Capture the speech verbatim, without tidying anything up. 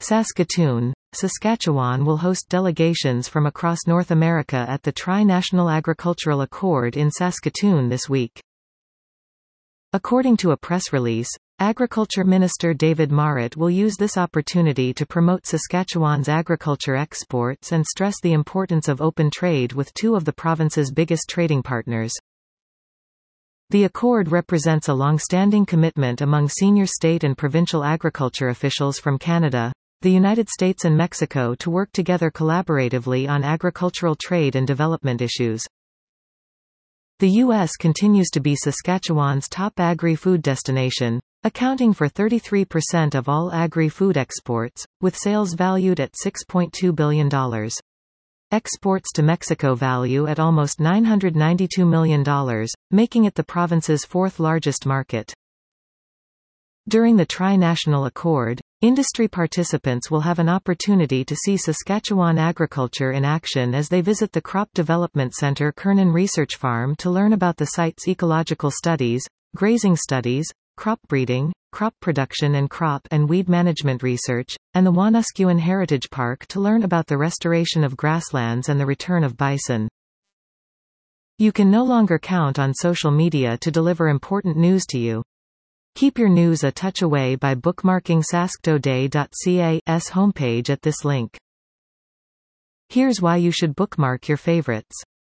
Saskatoon, Saskatchewan will host delegations from across North America at the Tri-National Agricultural Accord in Saskatoon this week. According to a press release, Agriculture Minister David Marit will use this opportunity to promote Saskatchewan's agriculture exports and stress the importance of open trade with two of the province's biggest trading partners. The accord represents a long-standing commitment among senior state and provincial agriculture officials from Canada, the United States and Mexico to work together collaboratively on agricultural trade and development issues. The U S continues to be Saskatchewan's top agri-food destination, accounting for thirty-three percent of all agri-food exports, with sales valued at six point two billion dollars. Exports to Mexico value at almost nine hundred ninety-two million dollars, making it the province's fourth largest market. During the Tri-National Accord, industry participants will have an opportunity to see Saskatchewan agriculture in action as they visit the Crop Development Centre Kernan Research Farm to learn about the site's ecological studies, grazing studies, crop breeding, crop production and crop and weed management research, and the Wanuskewin Heritage Park to learn about the restoration of grasslands and the return of bison. You can no longer count on social media to deliver important news to you. Keep your news a touch away by bookmarking sask today dot c a's homepage at this link. Here's why you should bookmark your favorites.